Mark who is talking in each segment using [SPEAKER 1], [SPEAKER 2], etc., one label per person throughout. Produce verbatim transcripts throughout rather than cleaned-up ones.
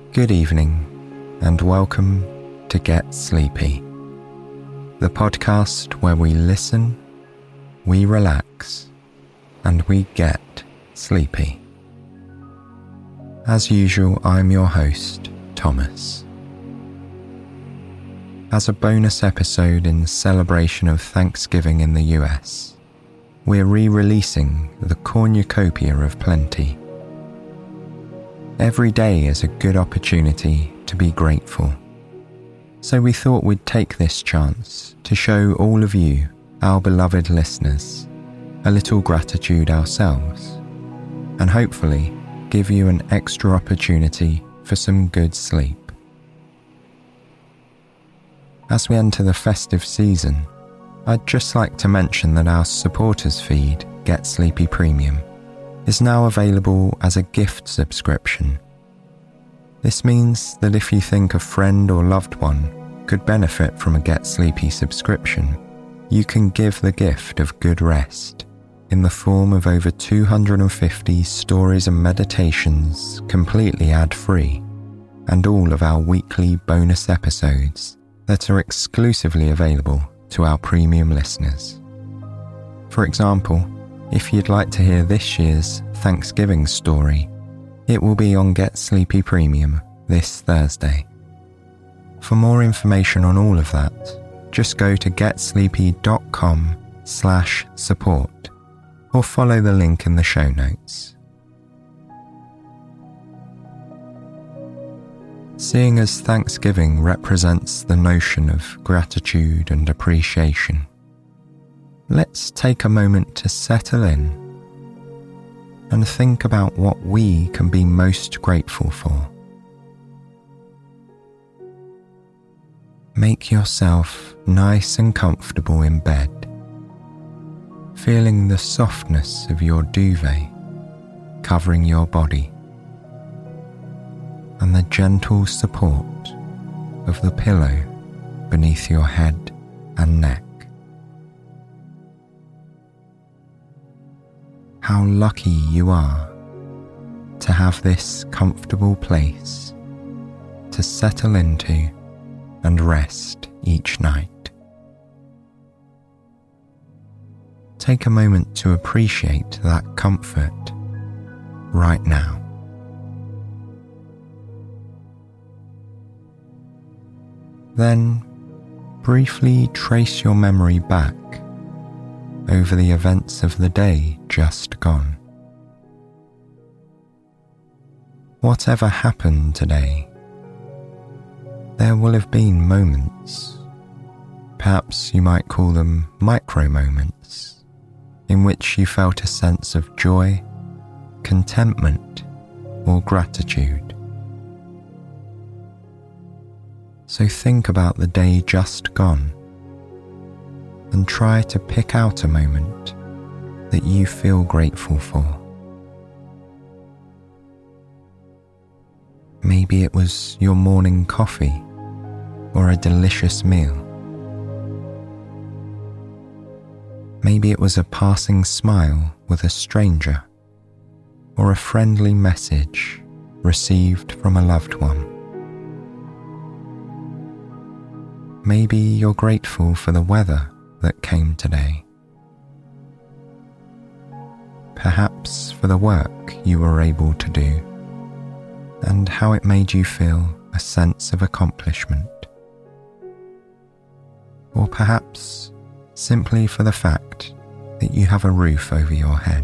[SPEAKER 1] Good evening, and welcome to Get Sleepy, the podcast where we listen, we relax, and we get sleepy. As usual, I'm your host, Thomas. As a bonus episode in celebration of Thanksgiving in the U S, we're re-releasing the Cornucopia of Plenty. Every day is a good opportunity to be grateful, so we thought we'd take this chance to show all of you, our beloved listeners, a little gratitude ourselves, and hopefully give you an extra opportunity for some good sleep. As we enter the festive season, I'd just like to mention that our supporters feed, Get Sleepy Premium, is now available as a gift subscription. This means that if you think a friend or loved one could benefit from a Get Sleepy subscription, you can give the gift of good rest in the form of over two hundred fifty stories and meditations completely ad-free, and all of our weekly bonus episodes that are exclusively available to our premium listeners. For example, if you'd like to hear this year's Thanksgiving story, it will be on Get Sleepy Premium this Thursday. For more information on all of that, just go to getsleepy.com slash support or follow the link in the show notes. Seeing as Thanksgiving represents the notion of gratitude and appreciation, let's take a moment to settle in and think about what we can be most grateful for. Make yourself nice and comfortable in bed, feeling the softness of your duvet covering your body and the gentle support of the pillow beneath your head and neck. How lucky you are to have this comfortable place to settle into and rest each night. Take a moment to appreciate that comfort right now. Then briefly trace your memory back over the events of the day just gone. Whatever happened today, there will have been moments, perhaps you might call them micro moments, in which you felt a sense of joy, contentment, or gratitude. So think about the day just gone and try to pick out a moment that you feel grateful for. Maybe it was your morning coffee or a delicious meal. Maybe it was a passing smile with a stranger or a friendly message received from a loved one. Maybe you're grateful for the weather that came today. Perhaps for the work you were able to do and how it made you feel a sense of accomplishment. Or perhaps simply for the fact that you have a roof over your head.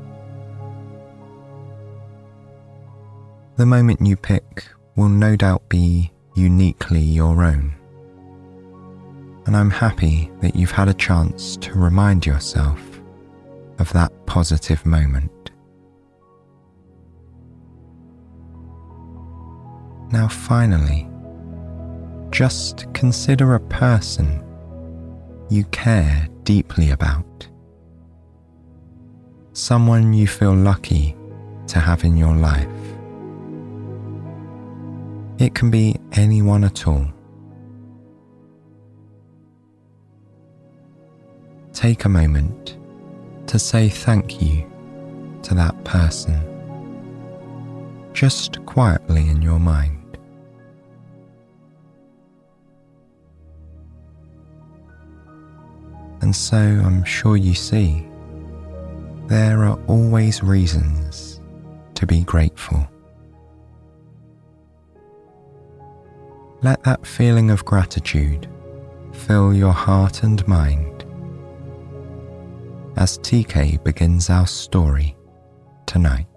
[SPEAKER 1] The moment you pick will no doubt be uniquely your own. And I'm happy that you've had a chance to remind yourself of that positive moment. Now finally, just consider a person you care deeply about. Someone you feel lucky to have in your life. It can be anyone at all. Take a moment to say thank you to that person, just quietly in your mind. And so I'm sure you see, there are always reasons to be grateful. Let that feeling of gratitude fill your heart and mind as T K begins our story tonight.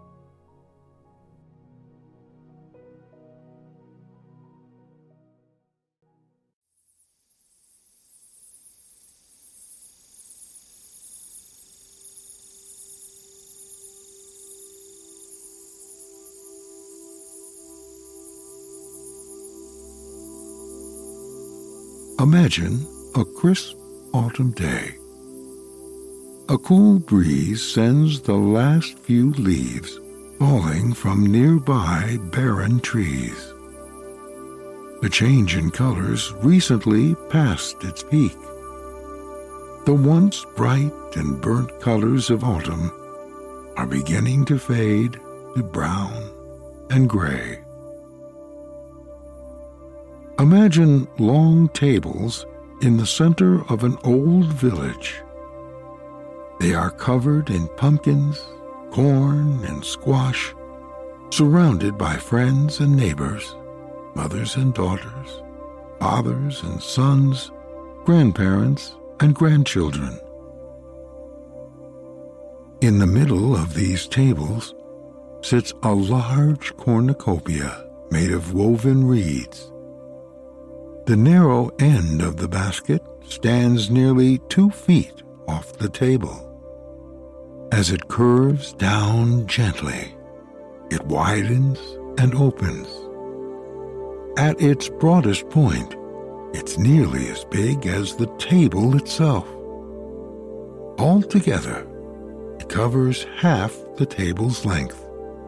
[SPEAKER 2] Imagine a crisp autumn day. A cool breeze sends the last few leaves falling from nearby barren trees. The change in colors recently passed its peak. The once bright and burnt colors of autumn are beginning to fade to brown and gray. Imagine long tables in the center of an old village. They are covered in pumpkins, corn, and squash, surrounded by friends and neighbors, mothers and daughters, fathers and sons, grandparents and grandchildren. In the middle of these tables sits a large cornucopia made of woven reeds. The narrow end of the basket stands nearly two feet off the table. As it curves down gently, it widens and opens. At its broadest point, it's nearly as big as the table itself. Altogether, it covers half the table's length.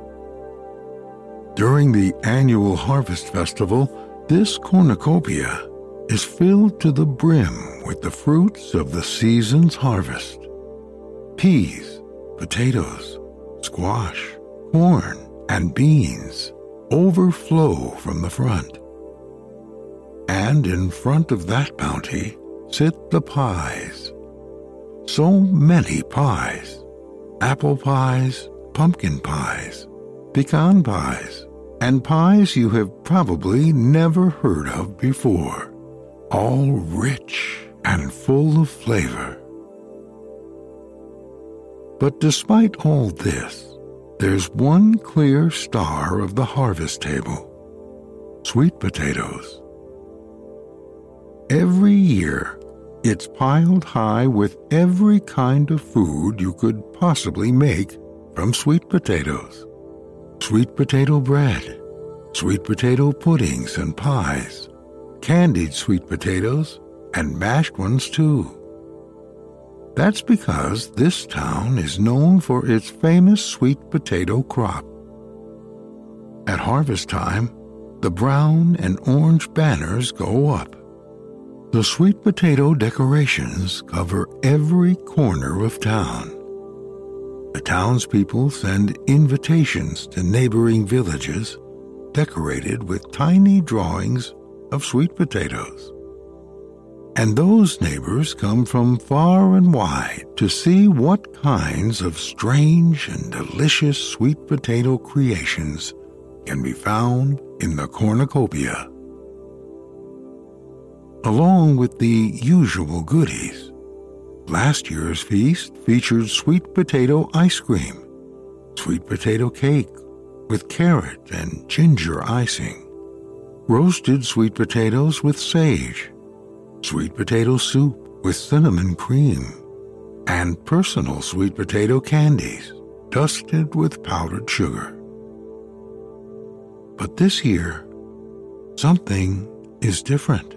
[SPEAKER 2] During the annual Harvest Festival, this cornucopia is filled to the brim with the fruits of the season's harvest. Peas, potatoes, squash, corn, and beans overflow from the front. And in front of that bounty sit the pies. So many pies. Apple pies, pumpkin pies, pecan pies, and pies you have probably never heard of before, all rich and full of flavor. But despite all this, there's one clear star of the harvest table: sweet potatoes. Every year, it's piled high with every kind of food you could possibly make from sweet potatoes. Sweet potato bread, sweet potato puddings and pies, candied sweet potatoes, and mashed ones too. That's because this town is known for its famous sweet potato crop. At harvest time, the brown and orange banners go up. The sweet potato decorations cover every corner of town. The townspeople send invitations to neighboring villages decorated with tiny drawings of sweet potatoes. And those neighbors come from far and wide to see what kinds of strange and delicious sweet potato creations can be found in the cornucopia. Along with the usual goodies, last year's feast featured sweet potato ice cream, sweet potato cake with carrot and ginger icing, roasted sweet potatoes with sage, sweet potato soup with cinnamon cream, and personal sweet potato candies dusted with powdered sugar. But this year, something is different.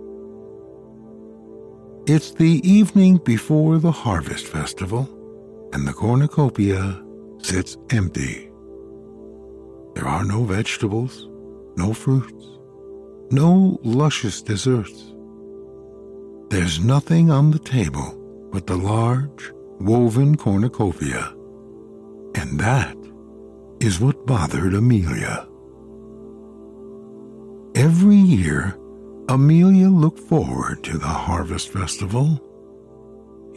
[SPEAKER 2] It's the evening before the Harvest Festival, and the cornucopia sits empty. There are no vegetables, no fruits, no luscious desserts. There's nothing on the table but the large, woven cornucopia, and that is what bothered Amelia. Every year, Amelia looked forward to the Harvest Festival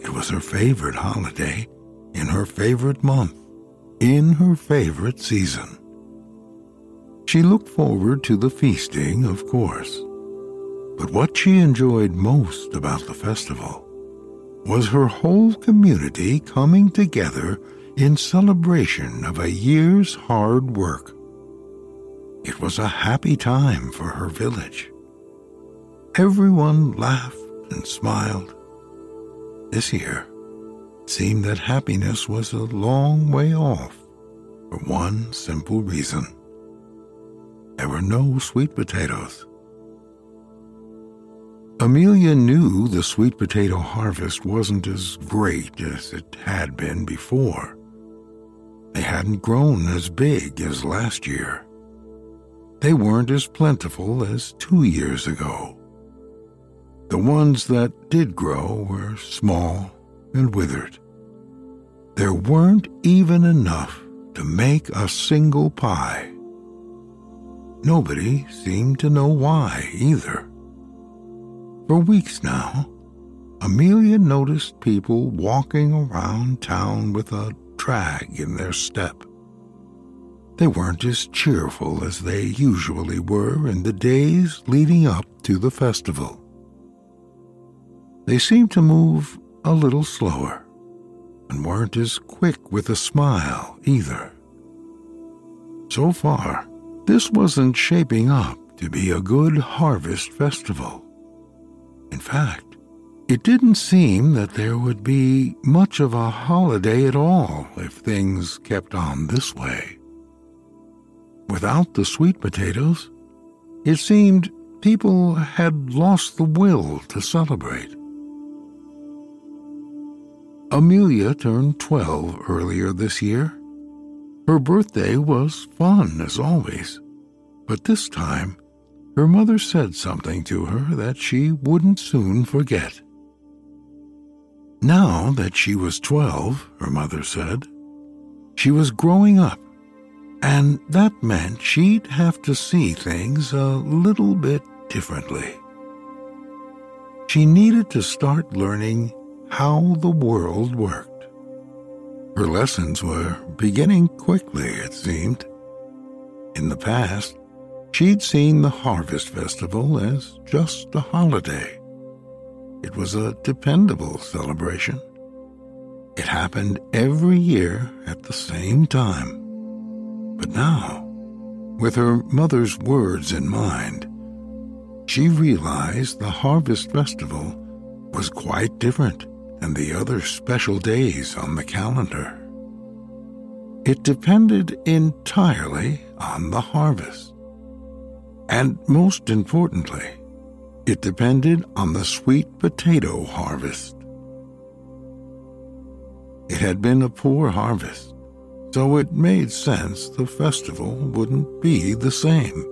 [SPEAKER 2] It was her favorite holiday, in her favorite month, in her favorite season. She looked forward to the feasting, of course, but what she enjoyed most about the festival was her whole community coming together in celebration of a year's hard work. It was a happy time for her village. Everyone laughed and smiled. This year, it seemed that happiness was a long way off for one simple reason. There were no sweet potatoes. Amelia knew the sweet potato harvest wasn't as great as it had been before. They hadn't grown as big as last year. They weren't as plentiful as two years ago. The ones that did grow were small and withered. There weren't even enough to make a single pie. Nobody seemed to know why either. For weeks now, Amelia noticed people walking around town with a drag in their step. They weren't as cheerful as they usually were in the days leading up to the festival. They seemed to move a little slower and weren't as quick with a smile either. So far, this wasn't shaping up to be a good harvest festival. In fact, it didn't seem that there would be much of a holiday at all if things kept on this way. Without the sweet potatoes, it seemed people had lost the will to celebrate. Amelia turned twelve earlier this year. Her birthday was fun as always, but this time her mother said something to her that she wouldn't soon forget. Now that she was twelve, her mother said, she was growing up, and that meant she'd have to see things a little bit differently. She needed to start learning how the world worked. Her lessons were beginning quickly, it seemed. In the past, she'd seen the Harvest Festival as just a holiday. It was a dependable celebration. It happened every year at the same time. But now, with her mother's words in mind, she realized the Harvest Festival was quite different than the other special days on the calendar. It depended entirely on the harvest. And most importantly, it depended on the sweet potato harvest. It had been a poor harvest, so it made sense the festival wouldn't be the same.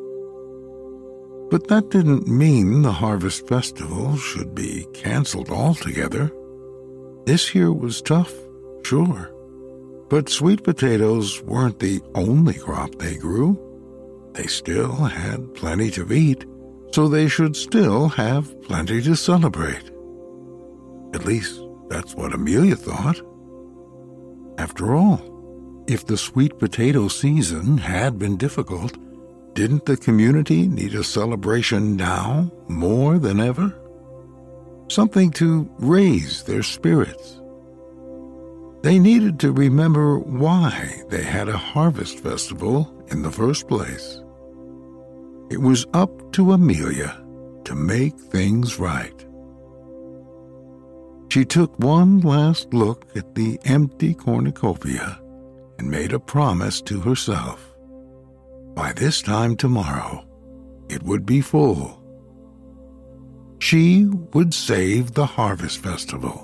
[SPEAKER 2] But that didn't mean the Harvest Festival should be canceled altogether. This year was tough, sure, but sweet potatoes weren't the only crop they grew. They still had plenty to eat, so they should still have plenty to celebrate. At least that's what Amelia thought. After all, if the sweet potato season had been difficult, didn't the community need a celebration now more than ever? Something to raise their spirits. They needed to remember why they had a harvest festival in the first place. It was up to Amelia to make things right. She took one last look at the empty cornucopia and made a promise to herself. By this time tomorrow, it would be full. She would save the Harvest Festival.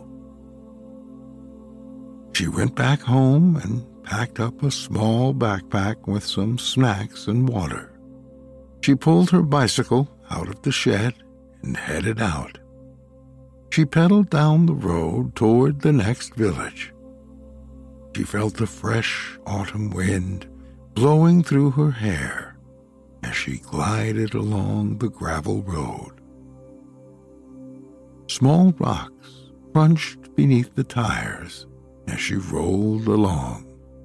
[SPEAKER 2] She went back home and packed up a small backpack with some snacks and water. She pulled her bicycle out of the shed and headed out. She pedaled down the road toward the next village. She felt the fresh autumn wind blowing through her hair as she glided along the gravel road. Small rocks crunched beneath the tires as she rolled along.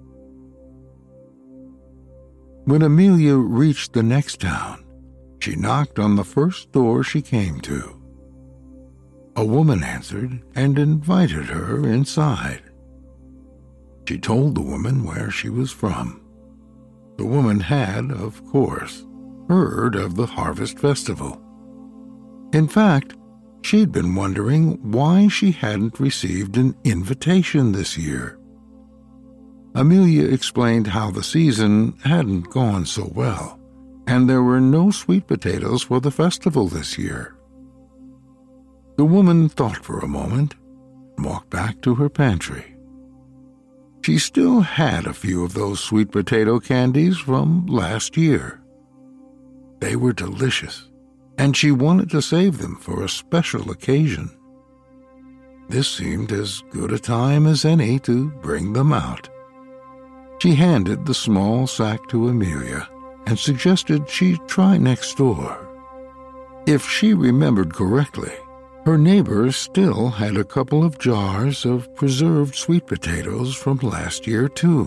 [SPEAKER 2] When Amelia reached the next town, she knocked on the first door she came to. A woman answered and invited her inside. She told the woman where she was from. The woman had, of course, heard of the Harvest Festival. In fact, she'd been wondering why she hadn't received an invitation this year. Amelia explained how the season hadn't gone so well, and there were no sweet potatoes for the festival this year. The woman thought for a moment and walked back to her pantry. She still had a few of those sweet potato candies from last year. They were delicious, and she wanted to save them for a special occasion. This seemed as good a time as any to bring them out. She handed the small sack to Amelia and suggested she try next door. If she remembered correctly, her neighbor still had a couple of jars of preserved sweet potatoes from last year, too.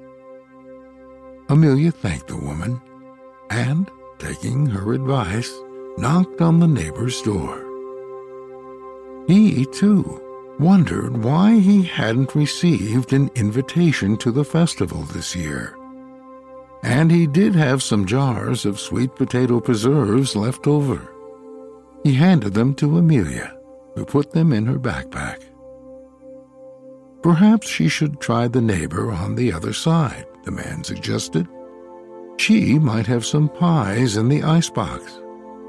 [SPEAKER 2] Amelia thanked the woman and, taking her advice, knocked on the neighbor's door. He, too, wondered why he hadn't received an invitation to the festival this year. And he did have some jars of sweet potato preserves left over. He handed them to Amelia, who put them in her backpack. Perhaps she should try the neighbor on the other side, the man suggested. She might have some pies in the icebox.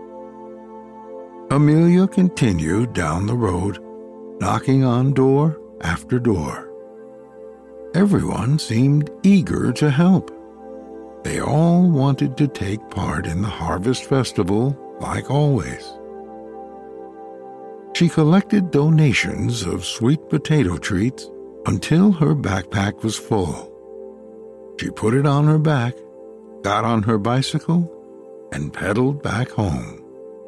[SPEAKER 2] Amelia continued down the road, knocking on door after door. Everyone seemed eager to help. They all wanted to take part in the Harvest Festival like always. She collected donations of sweet potato treats until her backpack was full. She put it on her back, got on her bicycle, and pedaled back home.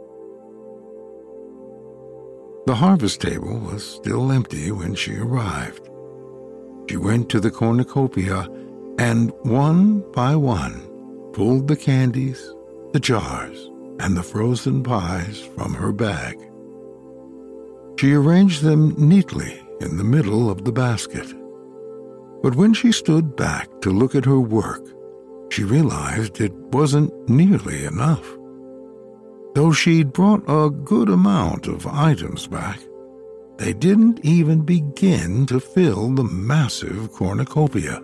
[SPEAKER 2] The harvest table was still empty when she arrived. She went to the cornucopia and, one by one, pulled the candies, the jars, and the frozen pies from her bag. She arranged them neatly in the middle of the basket. But when she stood back to look at her work, she realized it wasn't nearly enough. Though she'd brought a good amount of items back, they didn't even begin to fill the massive cornucopia.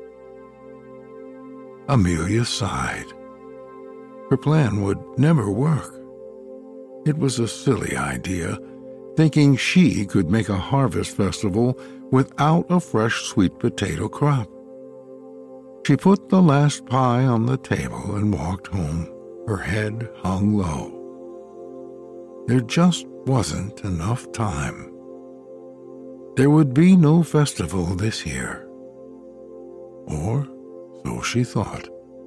[SPEAKER 2] Amelia sighed. Her plan would never work. It was a silly idea, thinking she could make a harvest festival without a fresh sweet potato crop. She put the last pie on the table and walked home, her head hung low. There just wasn't enough time. There would be no festival this year. Or so she thought.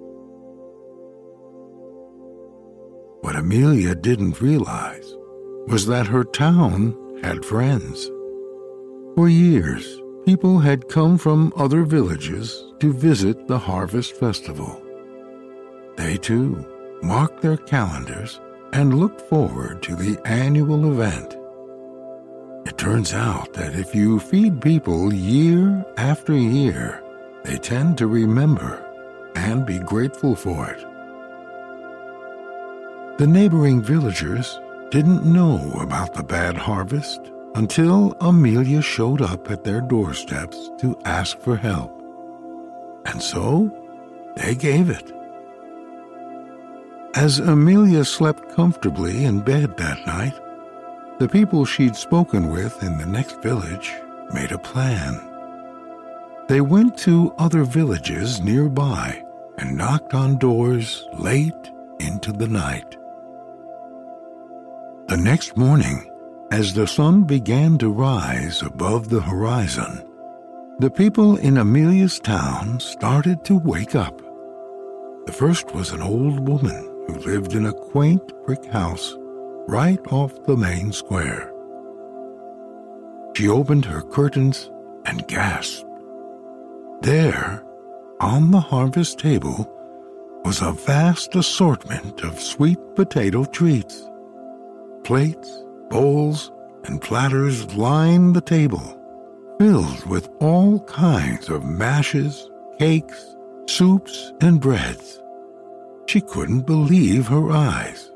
[SPEAKER 2] What Amelia didn't realize was that her town had friends. For years, people had come from other villages to visit the Harvest Festival. They, too, marked their calendars and looked forward to the annual event. It turns out that if you feed people year after year, they tend to remember and be grateful for it. The neighboring villagers didn't know about the bad harvest until Amelia showed up at their doorsteps to ask for help. And so, they gave it. As Amelia slept comfortably in bed that night, the people she'd spoken with in the next village made a plan. They went to other villages nearby and knocked on doors late into the night. The next morning, as the sun began to rise above the horizon, the people in Amelia's town started to wake up. The first was an old woman who lived in a quaint brick house right off the main square. She opened her curtains and gasped. There, on the harvest table, was a vast assortment of sweet potato treats. Plates, bowls, and platters lined the table, filled with all kinds of mashes, cakes, soups, and breads. She couldn't believe her eyes.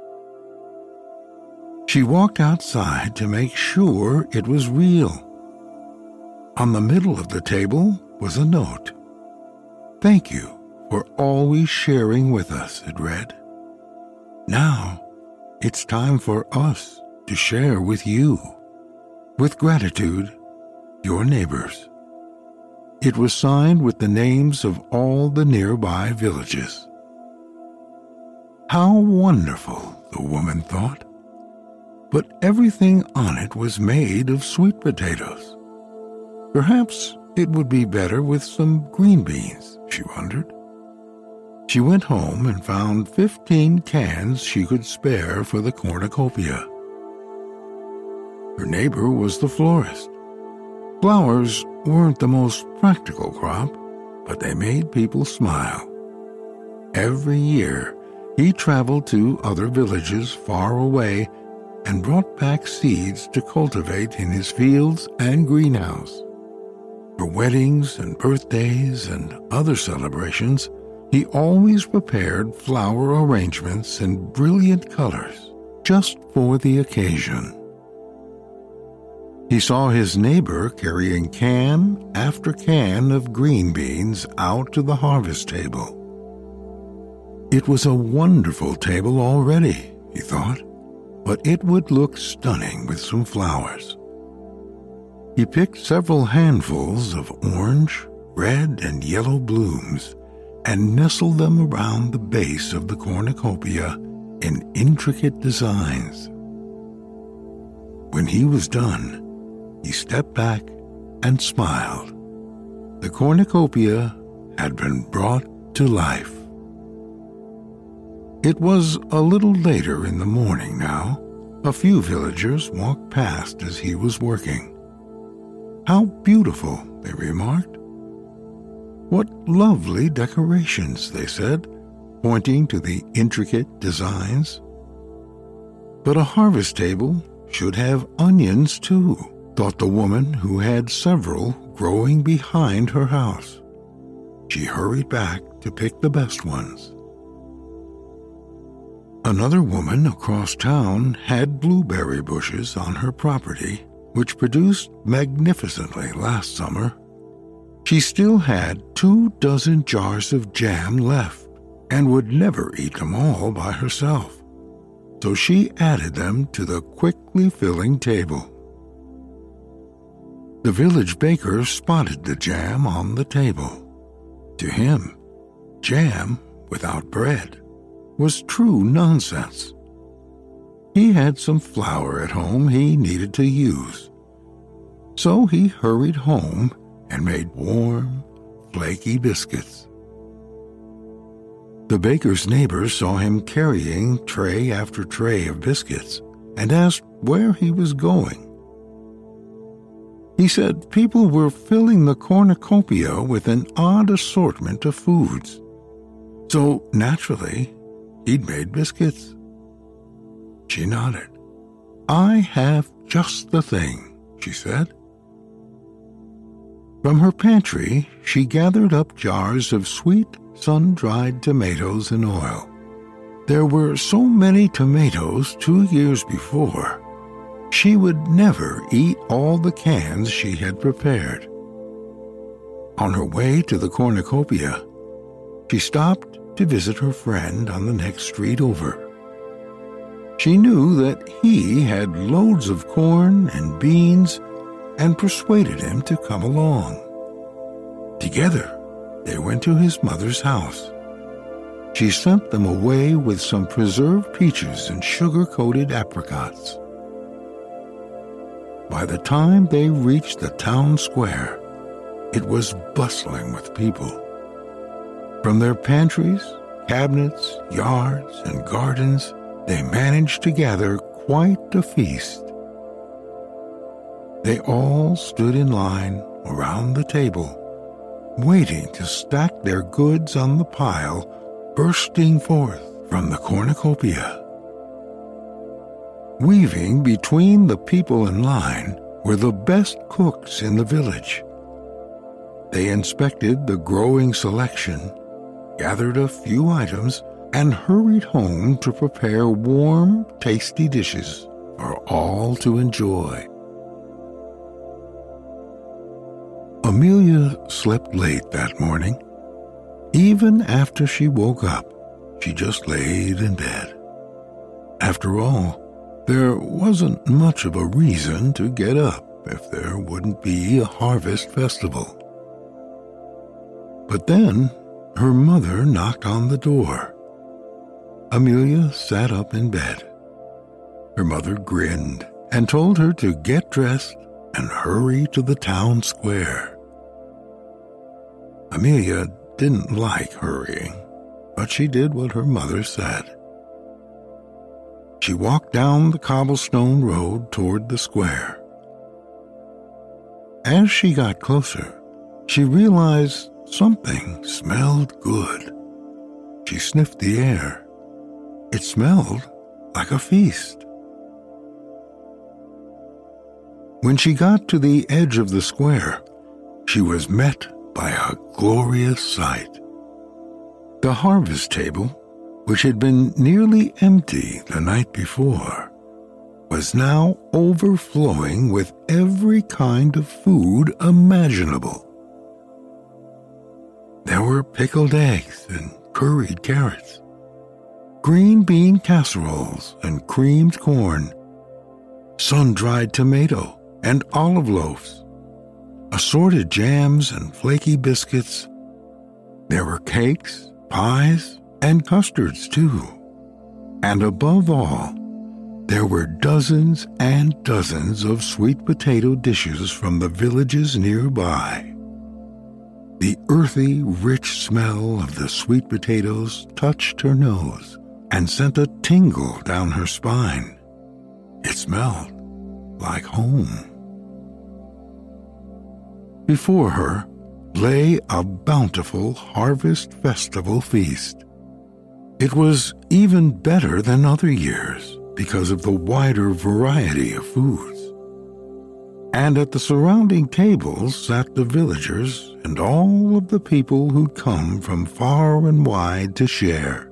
[SPEAKER 2] She walked outside to make sure it was real. On the middle of the table was a note. "Thank you for always sharing with us," it read. "Now it's time for us to share with you. With gratitude, your neighbors." It was signed with the names of all the nearby villages. How wonderful, the woman thought. But everything on it was made of sweet potatoes. Perhaps it would be better with some green beans, she wondered. She went home and found fifteen cans she could spare for the cornucopia. Her neighbor was the florist. Flowers weren't the most practical crop, but they made people smile. Every year, he traveled to other villages far away and brought back seeds to cultivate in his fields and greenhouse. For weddings and birthdays and other celebrations, he always prepared flower arrangements in brilliant colors just for the occasion. He saw his neighbor carrying can after can of green beans out to the harvest table. It was a wonderful table already, he thought, but it would look stunning with some flowers. He picked several handfuls of orange, red, and yellow blooms and nestled them around the base of the cornucopia in intricate designs. When he was done, he stepped back and smiled. The cornucopia had been brought to life. It was a little later in the morning now. A few villagers walked past as he was working. "How beautiful," they remarked. "What lovely decorations," they said, pointing to the intricate designs. "But a harvest table should have onions too," thought the woman who had several growing behind her house. She hurried back to pick the best ones. Another woman across town had blueberry bushes on her property, which produced magnificently last summer. She still had two dozen jars of jam left and would never eat them all by herself, so she added them to the quickly filling table. The village baker spotted the jam on the table. To him, jam without bread was true nonsense. He had some flour at home he needed to use. So he hurried home and made warm, flaky biscuits. The baker's neighbors saw him carrying tray after tray of biscuits and asked where he was going. He said people were filling the cornucopia with an odd assortment of foods. So, naturally, he'd made biscuits. She nodded. "I have just the thing," she said. From her pantry, she gathered up jars of sweet, sun-dried tomatoes and oil. There were so many tomatoes two years before, she would never eat all the cans she had prepared. On her way to the cornucopia, she stopped to visit her friend on the next street over. She knew that he had loads of corn and beans and persuaded him to come along. Together, they went to his mother's house. She sent them away with some preserved peaches and sugar-coated apricots. By the time they reached the town square, it was bustling with people. From their pantries, cabinets, yards, and gardens, they managed to gather quite a feast. They all stood in line around the table, waiting to stack their goods on the pile bursting forth from the cornucopia. Weaving between the people in line were the best cooks in the village. They inspected the growing selection, gathered a few items, and hurried home to prepare warm, tasty dishes for all to enjoy. Amelia slept late that morning. Even after she woke up, she just laid in bed. After all, there wasn't much of a reason to get up if there wouldn't be a harvest festival. But then her mother knocked on the door. Amelia sat up in bed. Her mother grinned and told her to get dressed and hurry to the town square. Amelia didn't like hurrying, but she did what her mother said. She walked down the cobblestone road toward the square. As she got closer, she realized something smelled good. She sniffed the air. It smelled like a feast. When she got to the edge of the square, she was met by a glorious sight. The harvest table, which had been nearly empty the night before, was now overflowing with every kind of food imaginable. There were pickled eggs and curried carrots, green bean casseroles and creamed corn, sun-dried tomato and olive loaves, assorted jams and flaky biscuits. There were cakes, pies, and custards, too. And above all, there were dozens and dozens of sweet potato dishes from the villages nearby. The earthy, rich smell of the sweet potatoes touched her nose and sent a tingle down her spine. It smelled like home. Before her lay a bountiful harvest festival feast. It was even better than other years because of the wider variety of foods. And at the surrounding tables sat the villagers and all of the people who'd come from far and wide to share.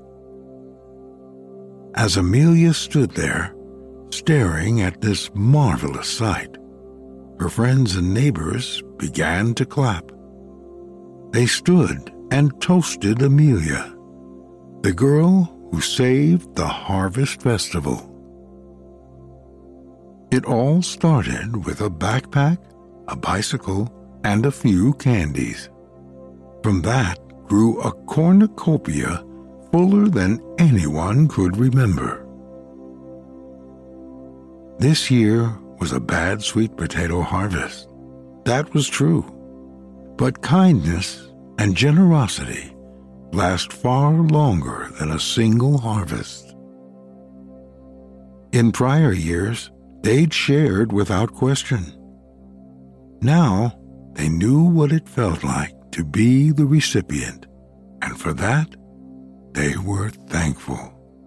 [SPEAKER 2] As Amelia stood there, staring at this marvelous sight, her friends and neighbors began to clap. They stood and toasted Amelia, the girl who saved the harvest festival. It all started with a backpack, a bicycle, and a few candies. From that grew a cornucopia fuller than anyone could remember. This year was a bad sweet potato harvest. That was true. But kindness and generosity last far longer than a single harvest. In prior years, they'd shared without question. Now, they knew what it felt like to be the recipient, and for that, they were thankful.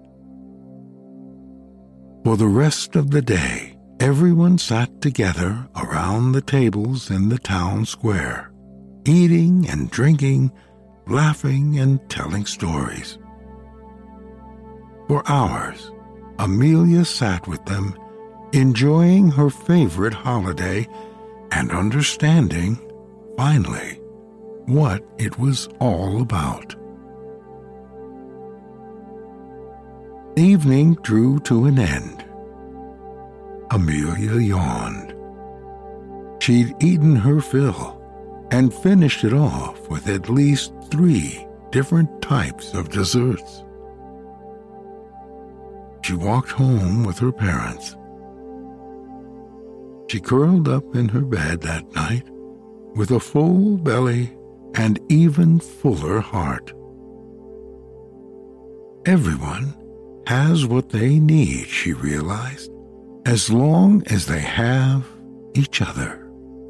[SPEAKER 2] For the rest of the day, everyone sat together around the tables in the town square, eating and drinking, laughing and telling stories. For hours, Amelia sat with them, enjoying her favorite holiday and understanding, finally, what it was all about. Evening drew to an end. Amelia yawned. She'd eaten her fill and finished it off with at least three different types of desserts. She walked home with her parents. She curled up in her bed that night with a full belly and even fuller heart. Everyone has what they need, she realized, as long as they have each other.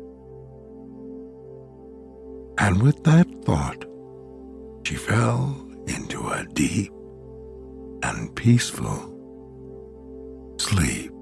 [SPEAKER 2] And with that thought, she fell into a deep and peaceful sleep.